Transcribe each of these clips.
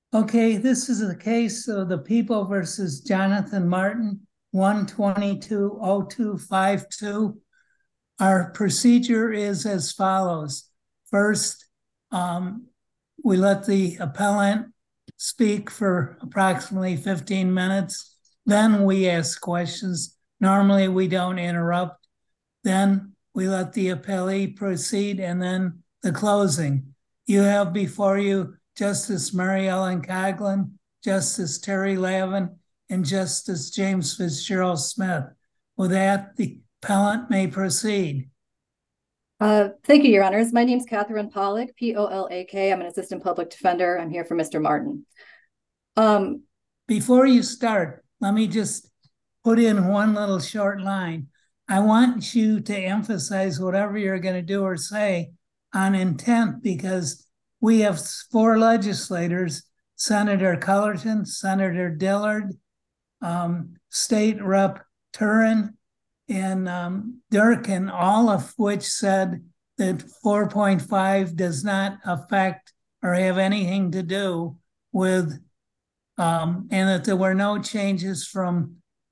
Okay, this is the case of the People versus Jonathan Martin, 1220252. Our procedure is as follows. First, we let the appellant speak for approximately 15 minutes. Then we ask questions. Normally, we don't interrupt. Then we let the appellee proceed, and then the closing. You have before you Justice Mary Ellen Coughlin, Justice Terry Lavin, and Justice James Fitzgerald Smith. With that, the appellant may proceed. Thank you, Your Honors. My name is Catherine Pollack, P-O-L-A-K. I'm an assistant public defender. I'm here for Mr. Martin. Before you start, let me just put in one little short line. I want you to emphasize whatever you're going to do or say on intent, because we have four legislators, Senator Cullerton, Senator Dillard, State Rep Turin, and Durkin, all of which said that 4.5 does not affect or have anything to do with, and that there were no changes from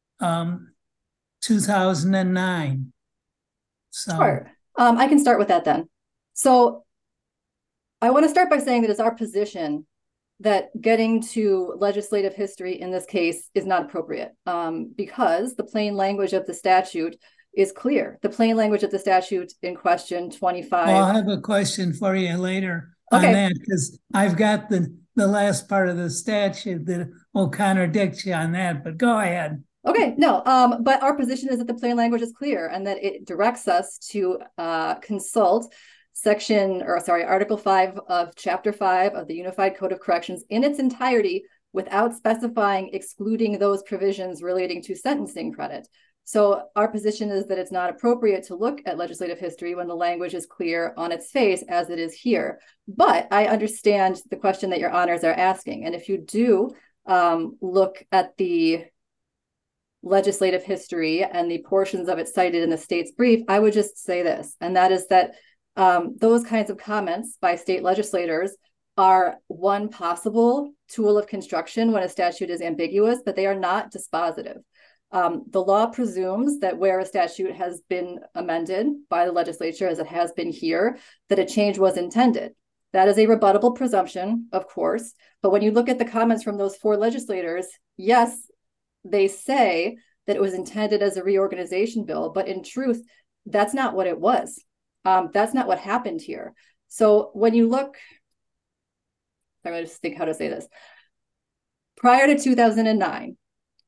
2009. So, Sure. I can start with that then. So I want to start by saying that it's our position that getting to legislative history in this case is not appropriate because the plain language of the statute is clear. The plain language of the statute in question 25. I'll have a question for you later on Okay. that, because I've got the last part of the statute that will contradict you on that, but go ahead. Okay, no, but our position is that the plain language is clear and that it directs us to consult Article 5 of Chapter 5 of the Unified Code of Corrections in its entirety without specifying excluding those provisions relating to sentencing credit. So our position is that it's not appropriate to look at legislative history when the language is clear on its face as it is here. But I understand the question that your honors are asking. And if you do look at the legislative history and the portions of it cited in the state's brief, I would just say this, and that is that those kinds of comments by state legislators are one possible tool of construction when a statute is ambiguous, but they are not dispositive. The law presumes that where a statute has been amended by the legislature, as it has been here, that a change was intended. That is a rebuttable presumption, of course, but when you look at the comments from those four legislators, yes, they say that it was intended as a reorganization bill, but in truth, that's not what it was. That's not what happened here. So when you look, I'm going to just think how to say this. Prior to 2009,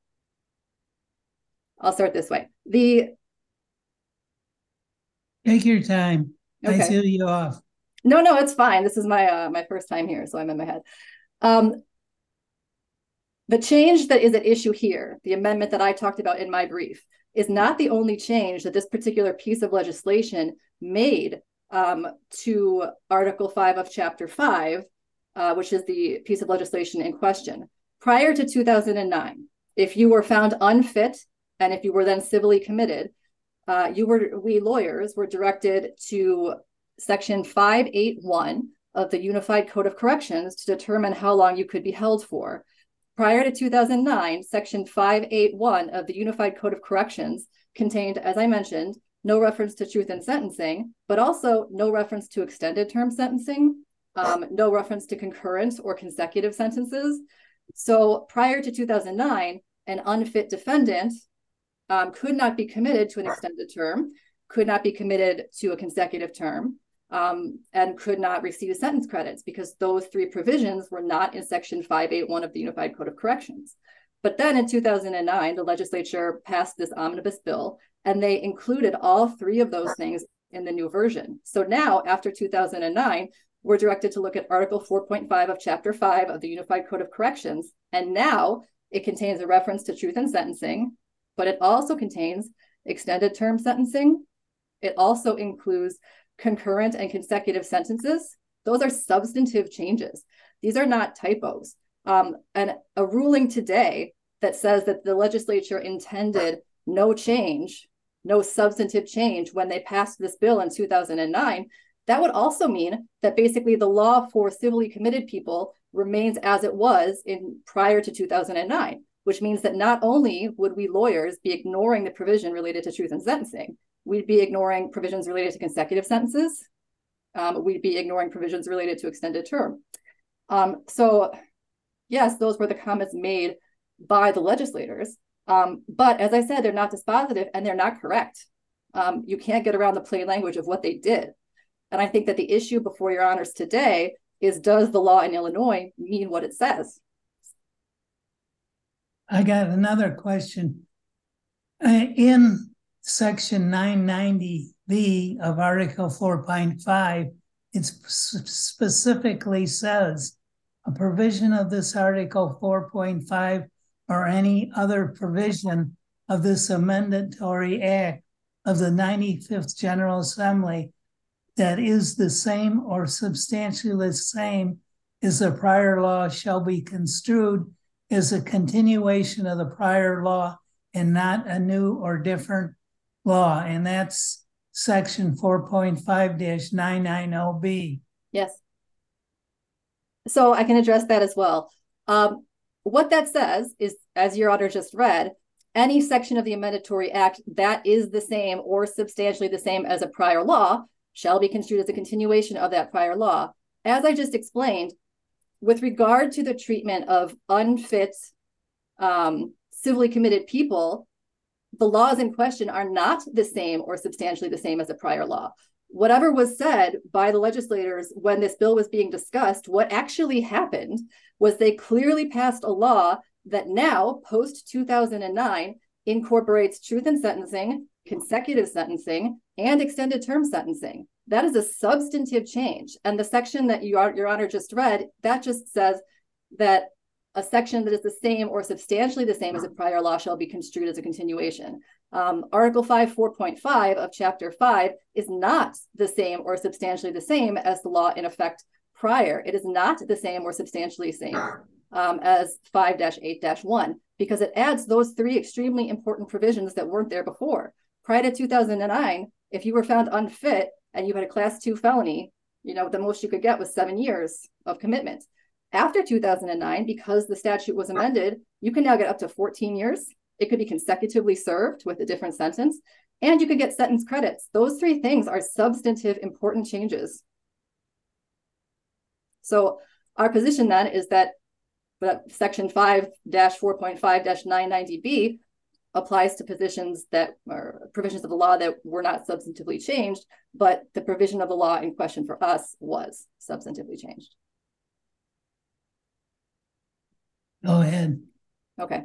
I'll start this way. Take your time. I Okay. threw you off. No, it's fine. This is my first time here, so I'm in my head. The change that is at issue here, the amendment that I talked about in my brief, is not the only change that this particular piece of legislation made to Article 5 of Chapter 5, which is the piece of legislation in question. Prior to 2009, if you were found unfit and if you were then civilly committed, we lawyers were directed to Section 581 of the Unified Code of Corrections to determine how long you could be held for. Prior to 2009, Section 581 of the Unified Code of Corrections contained, as I mentioned, no reference to truth in sentencing, but also no reference to extended term sentencing, no reference to concurrent or consecutive sentences. So prior to 2009, an unfit defendant could not be committed to an extended term, could not be committed to a consecutive term, and could not receive sentence credits because those three provisions were not in Section 581 of the Unified Code of Corrections. But then in 2009, the legislature passed this omnibus bill, and they included all three of those things in the new version. So now, after 2009, we're directed to look at Article 4.5 of Chapter 5 of the Unified Code of Corrections, and now it contains a reference to truth in sentencing, but it also contains extended term sentencing. It also includes concurrent and consecutive sentences. Those are substantive changes. These are not typos. And a ruling today that says that the legislature intended no change, no substantive change when they passed this bill in 2009, that would also mean that basically the law for civilly committed people remains as it was in prior to 2009, which means that not only would we lawyers be ignoring the provision related to truth in sentencing, we'd be ignoring provisions related to consecutive sentences. We'd be ignoring provisions related to extended term. So yes, those were the comments made by the legislators. But as I said, they're not dispositive and they're not correct. You can't get around the plain language of what they did. And I think that the issue before your honors today is, does the law in Illinois mean what it says? I got another question. In section 990B of Article 4.5, it specifically says a provision of this Article 4.5 or any other provision of this amendatory act of the 95th General Assembly that is the same or substantially the same as the prior law shall be construed as a continuation of the prior law and not a new or different law. And that's section 4.5-990B. Yes. So I can address that as well. What that says is, as your honor just read, any section of the amendatory act that is the same or substantially the same as a prior law shall be construed as a continuation of that prior law. As I just explained, with regard to the treatment of unfit, civilly committed people, the laws in question are not the same or substantially the same as a prior law. Whatever was said by the legislators when this bill was being discussed, what actually happened was they clearly passed a law that now, post-2009, incorporates truth in sentencing, consecutive sentencing, and extended term sentencing. That is a substantive change. And the section that your honor just read, that just says that a section that is the same or substantially the same as a prior law shall be construed as a continuation. Article 5, 4.5 of Chapter 5 is not the same or substantially the same as the law in effect prior. It is not the same or substantially the same as 5-8-1, because it adds those three extremely important provisions that weren't there before. Prior to 2009, if you were found unfit and you had a class 2 felony, the most you could get was 7 years of commitment. After 2009, because the statute was amended, you can now get up to 14 years. It could be consecutively served with a different sentence, and you could get sentence credits. Those three things are substantive, important changes. So our position then is that section 5-4.5-990B applies to provisions of the law that were not substantively changed, but the provision of the law in question for us was substantively changed. Go ahead. Okay.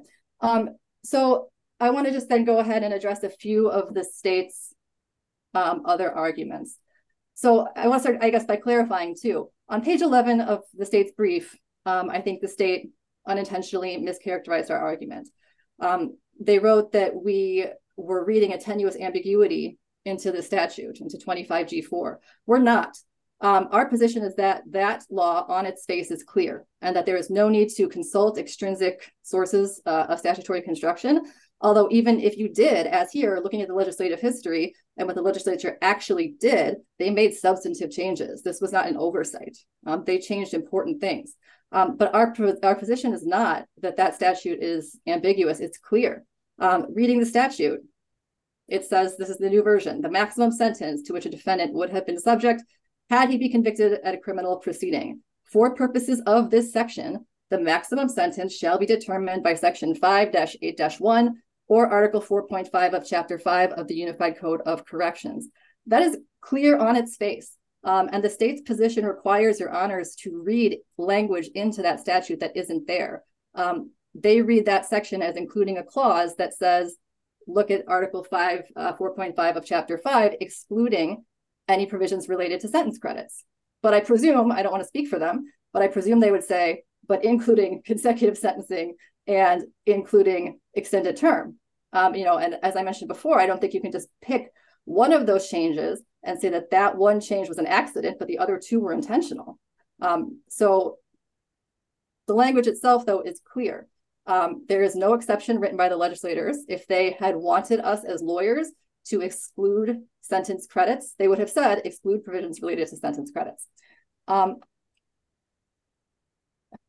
So I want to just then go ahead and address a few of the state's other arguments. So I want to start, I guess, by clarifying too. On page 11 of the state's brief, I think the state unintentionally mischaracterized our argument. They wrote that we were reading a tenuous ambiguity into the statute, into 25G4. We're not. Our position is that that law on its face is clear and that there is no need to consult extrinsic sources of statutory construction. Although even if you did, as here, looking at the legislative history and what the legislature actually did, they made substantive changes. This was not an oversight. They changed important things. But our position is not that that statute is ambiguous. It's clear. Reading the statute, it says, this is the new version, the maximum sentence to which a defendant would have been subject had he be convicted at a criminal proceeding. For purposes of this section, the maximum sentence shall be determined by section 5-8-1 or article 4.5 of chapter 5 of the Unified Code of Corrections. That is clear on its face. And the state's position requires your honors to read language into that statute that isn't there. They read that section as including a clause that says, look at article 5, 4.5 of chapter 5, excluding any provisions related to sentence credits. But I presume, I don't want to speak for them, but I presume they would say, but including consecutive sentencing and including extended term. And as I mentioned before, I don't think you can just pick one of those changes and say that that one change was an accident, but the other two were intentional. So the language itself, though, is clear. There is no exception written by the legislators. If they had wanted us as lawyers to exclude sentence credits, they would have said exclude provisions related to sentence credits.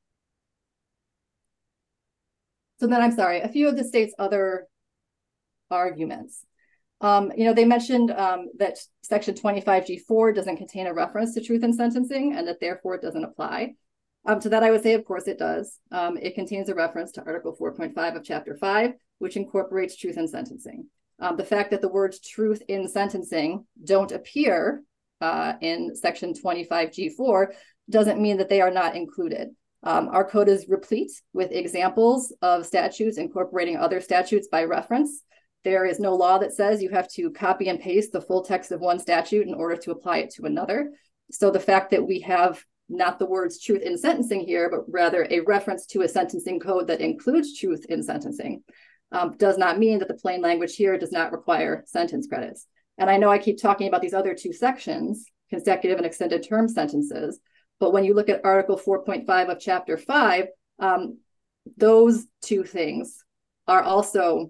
So then, I'm sorry, a few of the state's other arguments. They mentioned that Section 25G4 doesn't contain a reference to truth in sentencing and that therefore it doesn't apply. To that, I would say, of course, it does. It contains a reference to Article 4.5 of Chapter 5, which incorporates truth in sentencing. The fact that the words truth in sentencing don't appear in Section 25G4 doesn't mean that they are not included. Our code is replete with examples of statutes incorporating other statutes by reference. There is no law that says you have to copy and paste the full text of one statute in order to apply it to another. So the fact that we have not the words truth in sentencing here, but rather a reference to a sentencing code that includes truth in sentencing, does not mean that the plain language here does not require sentence credits. And I know I keep talking about these other two sections, consecutive and extended term sentences, but when you look at Article 4.5 of Chapter 5, those two things are also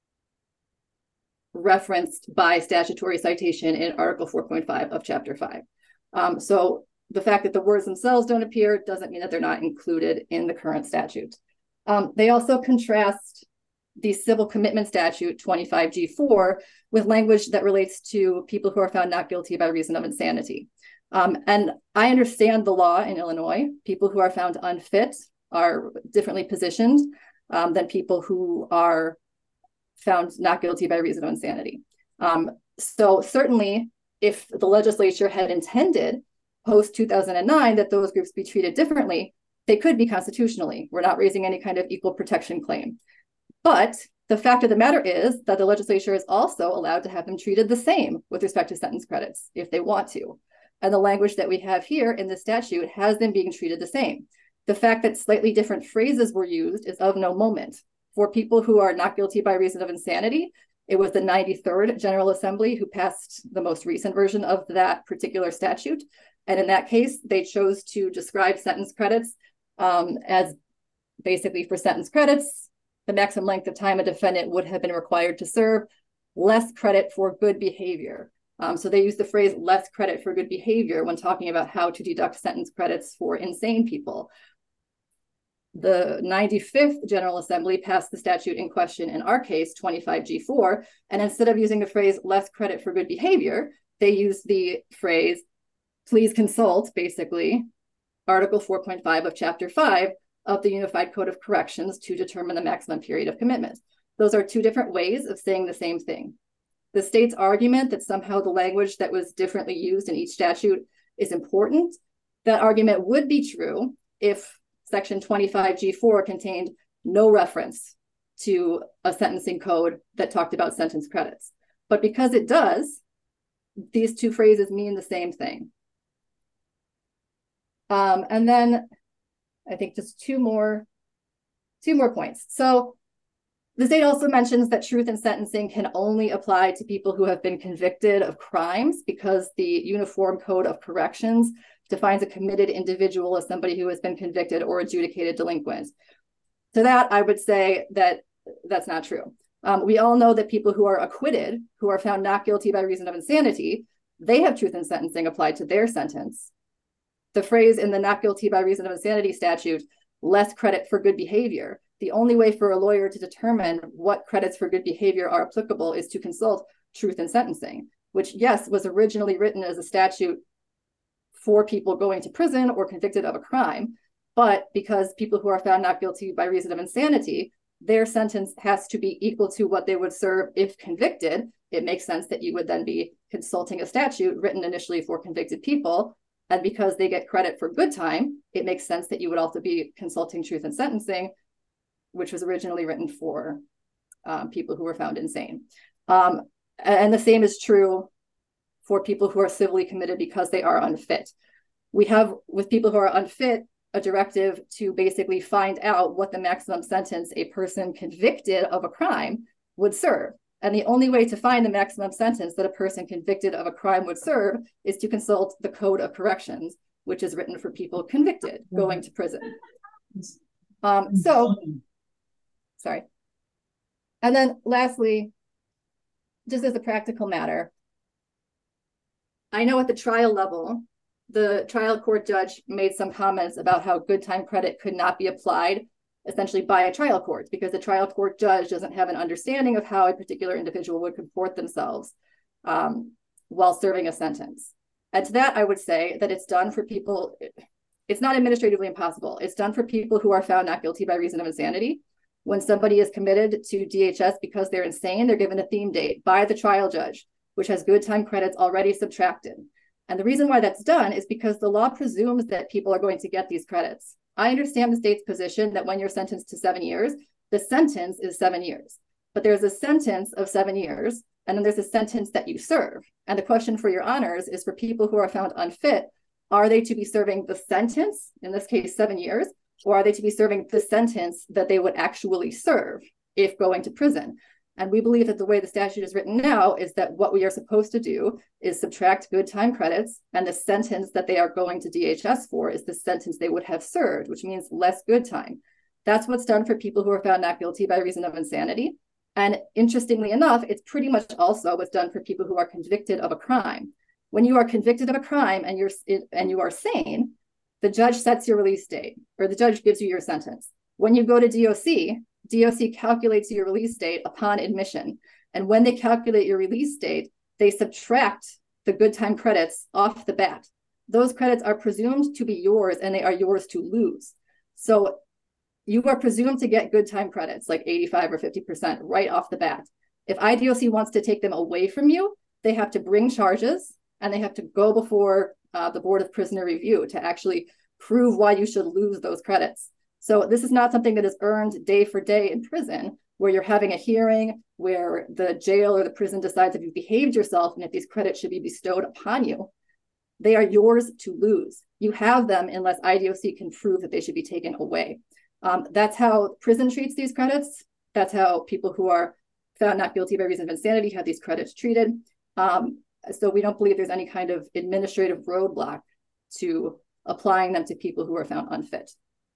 referenced by statutory citation in Article 4.5 of Chapter 5. So the fact that the words themselves don't appear doesn't mean that they're not included in the current statute. They also contrast the civil commitment statute 25G4 with language that relates to people who are found not guilty by reason of insanity. And I understand the law in Illinois. People who are found unfit are differently positioned than people who are found not guilty by reason of insanity. So certainly, if the legislature had intended post-2009 that those groups be treated differently, they could be constitutionally. We're not raising any kind of equal protection claim. But the fact of the matter is that the legislature is also allowed to have them treated the same with respect to sentence credits if they want to. And the language that we have here in the statute has them being treated the same. The fact that slightly different phrases were used is of no moment. For people who are not guilty by reason of insanity, it was the 93rd General Assembly who passed the most recent version of that particular statute. And in that case, they chose to describe sentence credits as basically for sentence credits, the maximum length of time a defendant would have been required to serve, less credit for good behavior. So they use the phrase less credit for good behavior when talking about how to deduct sentence credits for insane people. The 95th General Assembly passed the statute in question in our case, 25G4, and instead of using the phrase less credit for good behavior, they used the phrase, please consult, basically, Article 4.5 of Chapter 5 of the Unified Code of Corrections to determine the maximum period of commitment. Those are two different ways of saying the same thing. The state's argument that somehow the language that was differently used in each statute is important, that argument would be true if Section 25G4 contained no reference to a sentencing code that talked about sentence credits. But because it does, these two phrases mean the same thing. And then I think just two more points. So the state also mentions that truth in sentencing can only apply to people who have been convicted of crimes because the Uniform Code of Corrections defines a committed individual as somebody who has been convicted or adjudicated delinquent. To that, I would say that that's not true. We all know that people who are acquitted, who are found not guilty by reason of insanity, they have truth in sentencing applied to their sentence. The phrase in the not guilty by reason of insanity statute, less credit for good behavior. The only way for a lawyer to determine what credits for good behavior are applicable is to consult truth in sentencing, which, yes, was originally written as a statute for people going to prison or convicted of a crime. But because people who are found not guilty by reason of insanity, their sentence has to be equal to what they would serve if convicted, it makes sense that you would then be consulting a statute written initially for convicted people. And because they get credit for good time, it makes sense that you would also be consulting truth in sentencing, which was originally written for people who were found insane. And the same is true for people who are civilly committed because they are unfit. We have, with people who are unfit, a directive to basically find out what the maximum sentence a person convicted of a crime would serve. And the only way to find the maximum sentence that a person convicted of a crime would serve is to consult the Code of Corrections, which is written for people convicted going to prison. Sorry. And then lastly, just as a practical matter, I know at the trial level, the trial court judge made some comments about how good time credit could not be applied essentially by a trial court, because the trial court judge doesn't have an understanding of how a particular individual would comport themselves while serving a sentence. And to that, I would say that it's done for people, it's not administratively impossible. It's done for people who are found not guilty by reason of insanity. When somebody is committed to DHS because they're insane, they're given a theme date by the trial judge, which has good time credits already subtracted. And the reason why that's done is because the law presumes that people are going to get these credits. I understand the state's position that when you're sentenced to 7 years, the sentence is 7 years. But there's a sentence of 7 years, and then there's a sentence that you serve. And the question for your honors is for people who are found unfit, are they to be serving the sentence, in this case, 7 years, or are they to be serving the sentence that they would actually serve if going to prison? And we believe that the way the statute is written now is that what we are supposed to do is subtract good time credits, and the sentence that they are going to DHS for is the sentence they would have served, which means less good time. That's what's done for people who are found not guilty by reason of insanity. And interestingly enough, it's pretty much also what's done for people who are convicted of a crime. When you are convicted of a crime and you are sane, the judge sets your release date, or the judge gives you your sentence. When you go to DOC calculates your release date upon admission. And when they calculate your release date, they subtract the good time credits off the bat. Those credits are presumed to be yours, and they are yours to lose. So you are presumed to get good time credits, like 85 or 50% right off the bat. If IDOC wants to take them away from you, they have to bring charges, and they have to go before the Board of Prisoner Review to actually prove why you should lose those credits. So this is not something that is earned day for day in prison, where you're having a hearing, where the jail or the prison decides if you've behaved yourself and if these credits should be bestowed upon you. They are yours to lose. You have them unless IDOC can prove that they should be taken away. That's how prison treats these credits. That's how people who are found not guilty by reason of insanity have these credits treated. So we don't believe there's any kind of administrative roadblock to applying them to people who are found unfit.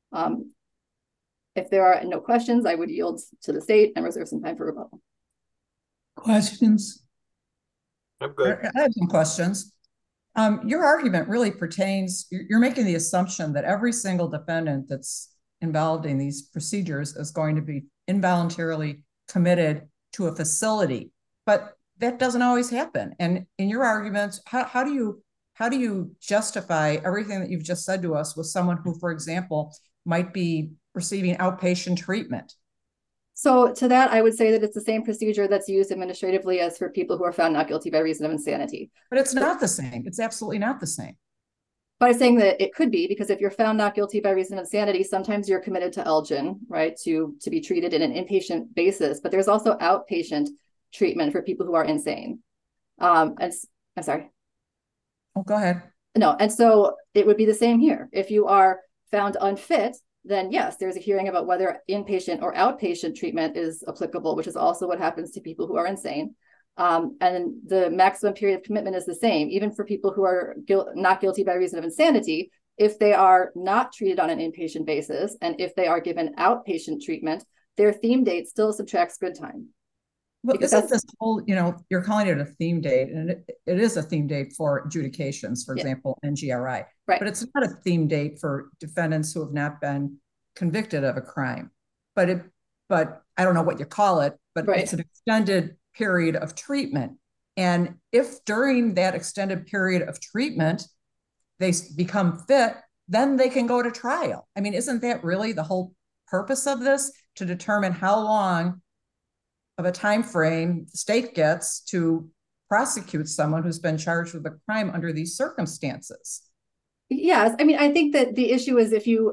If there are no questions, I would yield to the state and reserve some time for rebuttal. Questions? I'm good. I have some questions. Your argument really pertains, you're making the assumption that every single defendant that's involved in these procedures is going to be involuntarily committed to a facility, but that doesn't always happen. And in your arguments, how do you justify everything that you've just said to us with someone who, for example, might be receiving outpatient treatment? So to that, I would say that it's the same procedure that's used administratively as for people who are found not guilty by reason of insanity. But it's not the same. It's absolutely not the same. But I'm saying that it could be, because if you're found not guilty by reason of insanity, sometimes you're committed to Elgin, right, to be treated in an inpatient basis. But there's also outpatient treatment for people who are insane. And I'm sorry. Oh, go ahead. No, and so it would be the same here. If you are found unfit, then yes, there's a hearing about whether inpatient or outpatient treatment is applicable, which is also what happens to people who are insane. And the maximum period of commitment is the same, even for people who are not guilty by reason of insanity. If they are not treated on an inpatient basis, and if they are given outpatient treatment, their theme date still subtracts good time. Well, isn't this whole, you're calling it a theme date, and it is a theme date for adjudications, for example, NGRI. Right. But it's not a theme date for defendants who have not been convicted of a crime. But I don't know what you call it, but It's an extended period of treatment. And if during that extended period of treatment, they become fit, then they can go to trial. I mean, isn't that really the whole purpose of this, to determine how long of a time frame the state gets to prosecute someone who's been charged with a crime under these circumstances? Yes, I mean, I think that the issue is if you...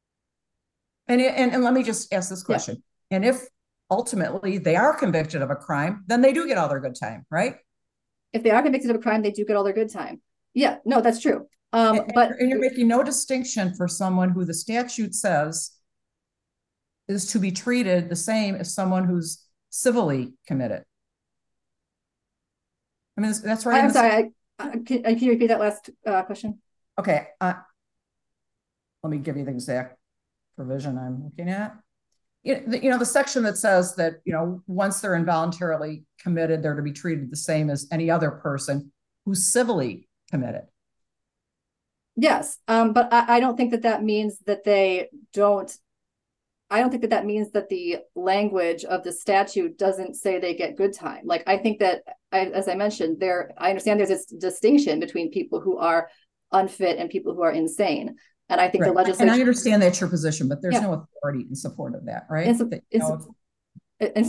And let me just ask this question. Yeah. And if ultimately they are convicted of a crime, then they do get all their good time, right? If they are convicted of a crime, they do get all their good time. Yeah, no, that's true. And you're making no distinction for someone who the statute says is to be treated the same as someone who's civilly committed. I mean, that's right. I'm sorry. Can you repeat that last question? Okay. Let me give you the exact provision I'm looking at. The section that says that, once they're involuntarily committed, they're to be treated the same as any other person who's civilly committed. Yes. But I don't think that means that they don't I don't think that that means that the language of the statute doesn't say they get good time. Like, I think that, as I mentioned, I understand there's this distinction between people who are unfit and people who are insane. And I think the legislature. And I understand that's your position, but there's no authority in support of that, right? In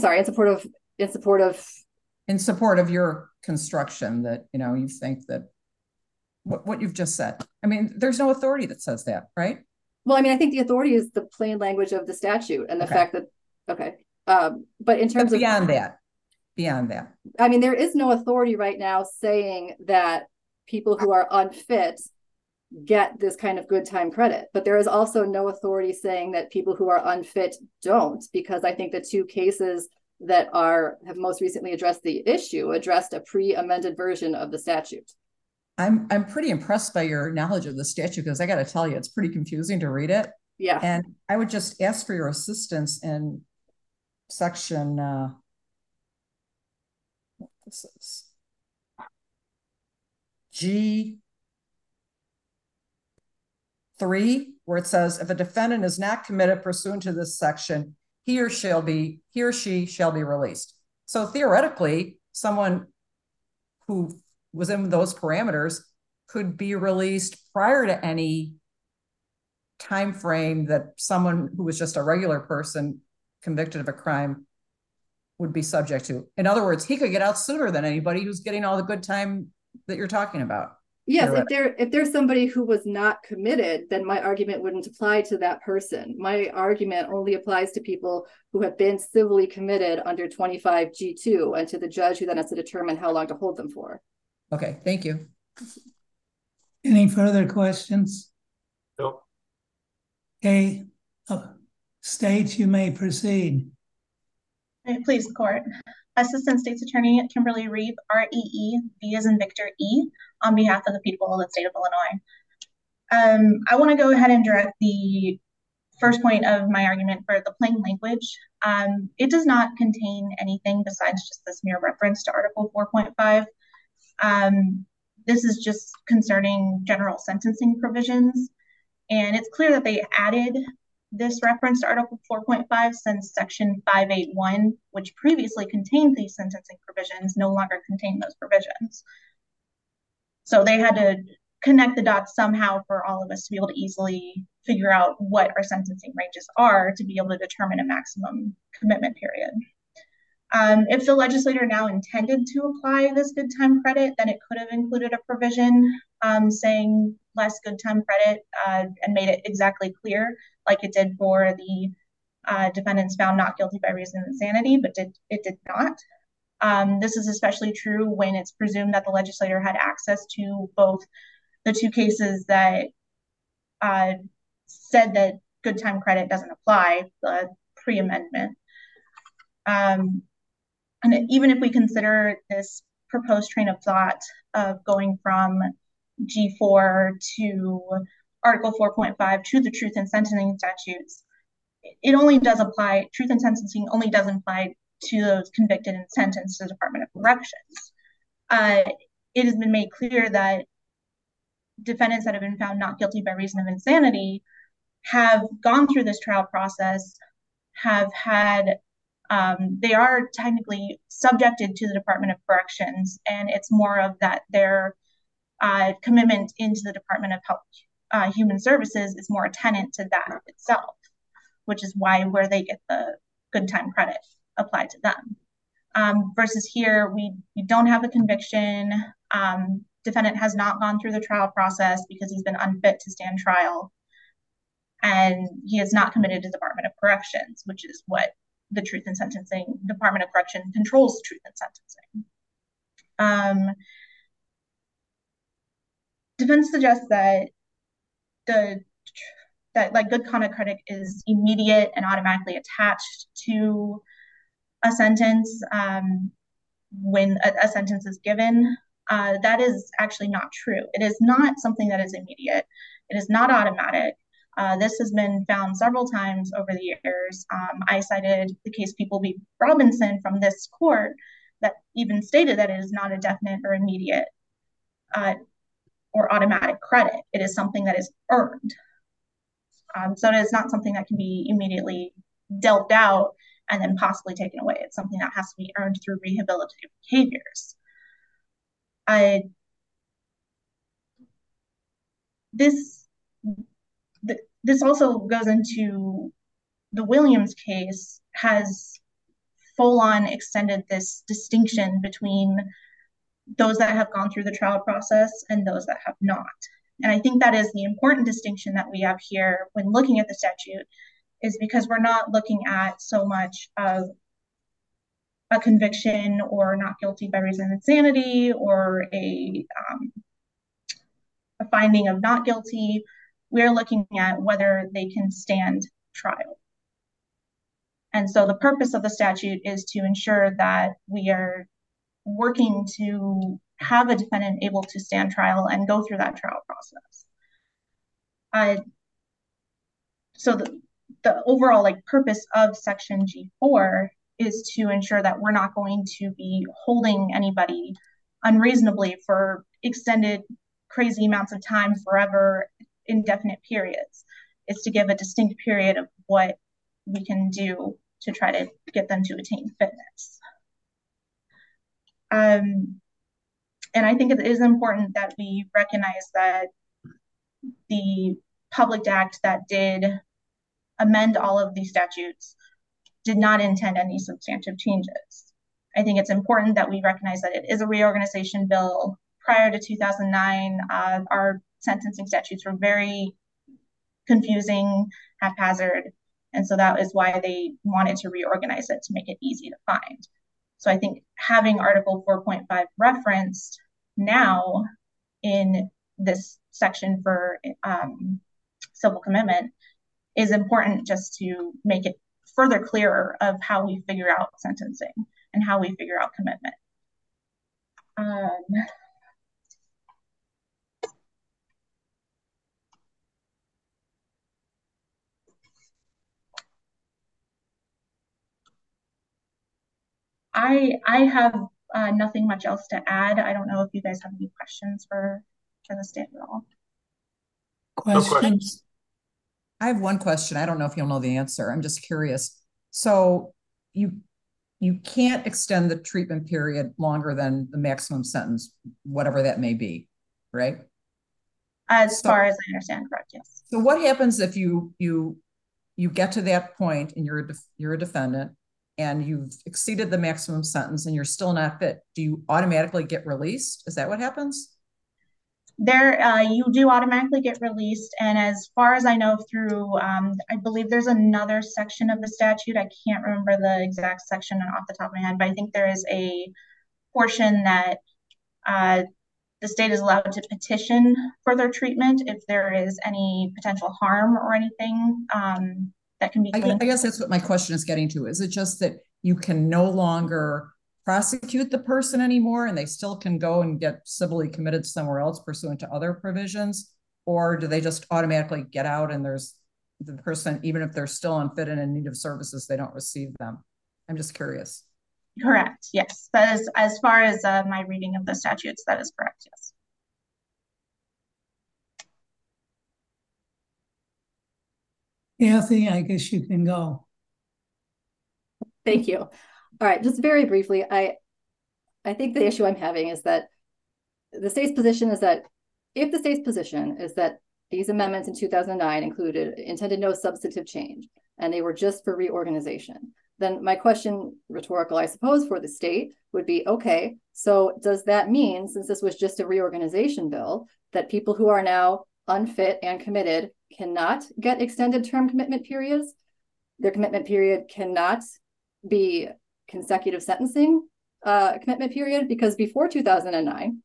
support of your construction that, you think that what you've just said. I mean, there's no authority that says that, right? Well, I mean, I think the authority is the plain language of the statute and the fact that, but in terms of beyond that, I mean, there is no authority right now saying that people who are unfit get this kind of good time credit, but there is also no authority saying that people who are unfit don't, because I think the two cases that have most recently addressed the issue addressed a pre-amended version of the statute. I'm pretty impressed by your knowledge of the statute, because I got to tell you, it's pretty confusing to read it. Yeah. And I would just ask for your assistance in section, this is G3, where it says, if a defendant is not committed pursuant to this section, he or she shall be released. So theoretically, someone who was in those parameters could be released prior to any time frame that someone who was just a regular person convicted of a crime would be subject to. In other words, he could get out sooner than anybody who's getting all the good time that you're talking about. Yes, if there's somebody who was not committed, then my argument wouldn't apply to that person. My argument only applies to people who have been civilly committed under 25G2 and to the judge who then has to determine how long to hold them for. Okay, thank you. Any further questions? No. Okay, State, you may proceed. Please, the court. Assistant State's Attorney Kimberly Reeve, REE, V as in Victor E, on behalf of the people of the state of Illinois. I want to go ahead and direct the first point of my argument for the plain language. It does not contain anything besides just this mere reference to Article 4.5. This is just concerning general sentencing provisions. And it's clear that they added this reference to Article 4.5 since Section 581, which previously contained these sentencing provisions, no longer contain those provisions. So they had to connect the dots somehow for all of us to be able to easily figure out what our sentencing ranges are to be able to determine a maximum commitment period. If the legislator now intended to apply this good time credit, then it could have included a provision saying less good time credit and made it exactly clear, like it did for the defendants found not guilty by reason of insanity, but it did not. This is especially true when it's presumed that the legislator had access to both the two cases that said that good time credit doesn't apply, the pre-amendment. And even if we consider this proposed train of thought of going from G4 to Article 4.5 to the truth in sentencing statutes, it only does apply, truth in sentencing only does apply to those convicted and sentenced to the Department of Corrections. It has been made clear that defendants that have been found not guilty by reason of insanity have gone through this trial process, have had they are technically subjected to the Department of Corrections, and it's more of that their commitment into the Department of Health, Human Services is more a tenant to that itself, which is where they get the good time credit applied to them. Versus here, we don't have a conviction. Defendant has not gone through the trial process because he's been unfit to stand trial, and he is not committed to the Department of Corrections, which is what the truth in sentencing, Department of Correction controls truth in sentencing. Defense suggests that like good conduct credit is immediate and automatically attached to a sentence when a sentence is given. That is actually not true. It is not something that is immediate. It is not automatic. This has been found several times over the years. I cited the case People v. Robinson from this court that even stated that it is not a definite or immediate or automatic credit. It is something that is earned. So it is not something that can be immediately delved out and then possibly taken away. It's something that has to be earned through rehabilitative behaviors. This also goes into the Williams case has full-on extended this distinction between those that have gone through the trial process and those that have not. And I think that is the important distinction that we have here when looking at the statute, is because we're not looking at so much of a conviction or not guilty by reason of insanity or a finding of not guilty. We're looking at whether they can stand trial. And so the purpose of the statute is to ensure that we are working to have a defendant able to stand trial and go through that trial process. So the overall purpose of Section G4 is to ensure that we're not going to be holding anybody unreasonably for extended crazy amounts of time, forever, indefinite periods. It's to give a distinct period of what we can do to try to get them to attain fitness. And I think it is important that we recognize that the Public Act that did amend all of these statutes did not intend any substantive changes. I think it's important that we recognize that it is a reorganization bill. Prior to 2009, our sentencing statutes were very confusing, haphazard, and so that is why they wanted to reorganize it to make it easy to find. So I think having Article 4.5 referenced now in this section for civil commitment is important, just to make it further clearer of how we figure out sentencing and how we figure out commitment. I have nothing much else to add. I don't know if you guys have any questions for the state at all. Questions? I have one question. I don't know if you'll know the answer. I'm just curious. So you can't extend the treatment period longer than the maximum sentence, whatever that may be, right? As far as I understand, correct, yes. So what happens if you get to that point and you're a defendant and you've exceeded the maximum sentence and you're still not fit? Do you automatically get released? Is that what happens? You do automatically get released, and as far as I know, through I believe there's another section of the statute. I can't remember the exact section off the top of my head, but I think there is a portion that the state is allowed to petition further treatment if there is any potential harm or anything that can be. I guess that's what my question is getting to. Is it just that you can no longer prosecute the person anymore and they still can go and get civilly committed somewhere else pursuant to other provisions? Or do they just automatically get out and there's the person, even if they're still unfit and in need of services, they don't receive them? I'm just curious. Correct. Yes. That is, as far as my reading of the statutes, that is correct. Yes. Kathy, I guess you can go. Thank you. All right, just very briefly, I think the issue I'm having is that the state's position is that if the state's position is that these amendments in 2009 intended no substantive change and they were just for reorganization, then my question, rhetorical, I suppose, for the state would be, okay, so does that mean, since this was just a reorganization bill, that people who are now unfit and committed cannot get extended term commitment periods? Their commitment period cannot be consecutive sentencing commitment period, because before 2009,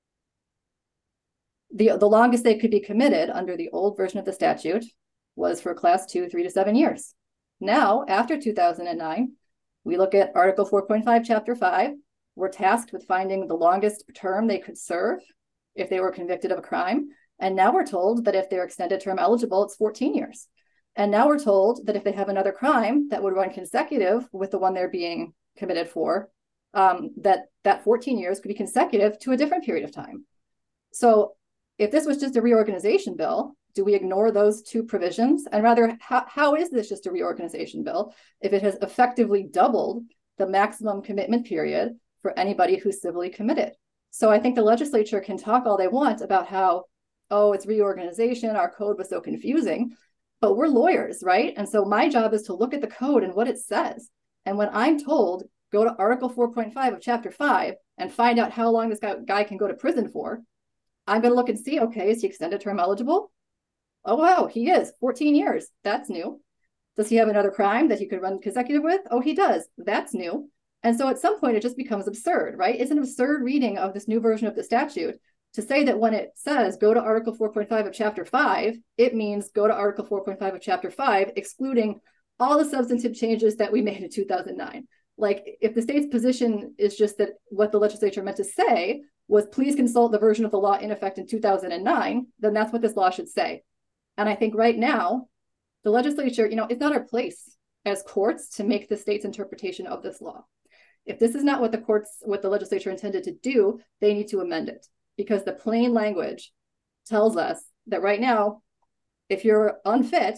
the longest they could be committed under the old version of the statute was for class 2, 3 to 7 years. Now, after 2009, we look at Article 4.5, Chapter 5. We're tasked with finding the longest term they could serve if they were convicted of a crime. And now we're told that if they're extended term eligible, it's 14 years. And now we're told that if they have another crime that would run consecutive with the one they're being committed for, that 14 years could be consecutive to a different period of time. So if this was just a reorganization bill, Do we ignore those two provisions? And rather, how is this just a reorganization bill if it has effectively doubled the maximum commitment period for anybody who's civilly committed? So I think the legislature can talk all they want about how, oh, it's reorganization, our code was so confusing, but we're lawyers, right? And so my job is to look at the code and what it says. And when I'm told, go to Article 4.5 of Chapter 5 and find out how long this guy can go to prison for, I'm going to look and see, okay, is he extended term eligible? Oh, wow, he is. 14 years. That's new. Does he have another crime that he could run consecutive with? Oh, he does. That's new. And so at some point, it just becomes absurd, right? It's an absurd reading of this new version of the statute to say that when it says go to Article 4.5 of Chapter 5, it means go to Article 4.5 of Chapter 5, excluding all the substantive changes that we made in 2009. Like, if the state's position is just that what the legislature meant to say was please consult the version of the law in effect in 2009, then that's what this law should say. And I think right now, the legislature, it's not our place as courts to make the state's interpretation of this law. If this is not what the legislature intended to do, they need to amend it, because the plain language tells us that right now, if you're unfit,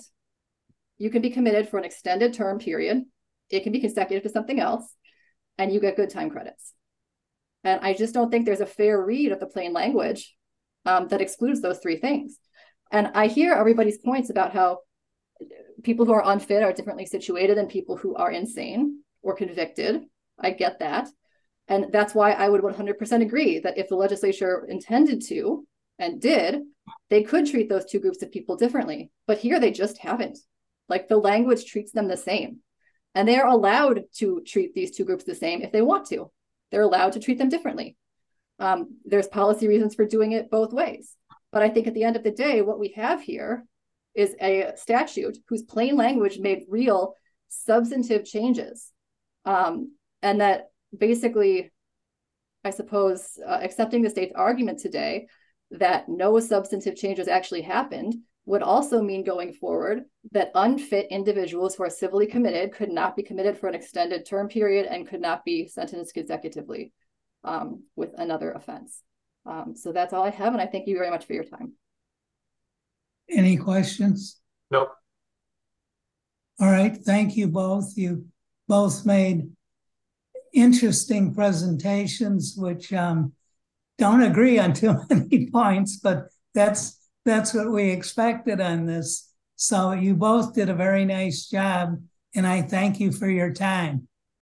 you can be committed for an extended term period. It can be consecutive to something else, and you get good time credits. And I just don't think there's a fair read of the plain language that excludes those three things. And I hear everybody's points about how people who are unfit are differently situated than people who are insane or convicted. I get that. And that's why I would 100% agree that if the legislature intended to and did, they could treat those two groups of people differently. But here they just haven't. Like, the language treats them the same. And they are allowed to treat these two groups the same if they want to. They're allowed to treat them differently. There's policy reasons for doing it both ways. But I think at the end of the day, what we have here is a statute whose plain language made real substantive changes. And that basically, I suppose, accepting the state's argument today that no substantive changes actually happened would also mean going forward that unfit individuals who are civilly committed could not be committed for an extended term period and could not be sentenced consecutively with another offense. So that's all I have, and I thank you very much for your time. Any questions? No. All right, thank you both. You both made interesting presentations, which don't agree on too many points, but that's what we expected on this. So you both did a very nice job, and I thank you for your time.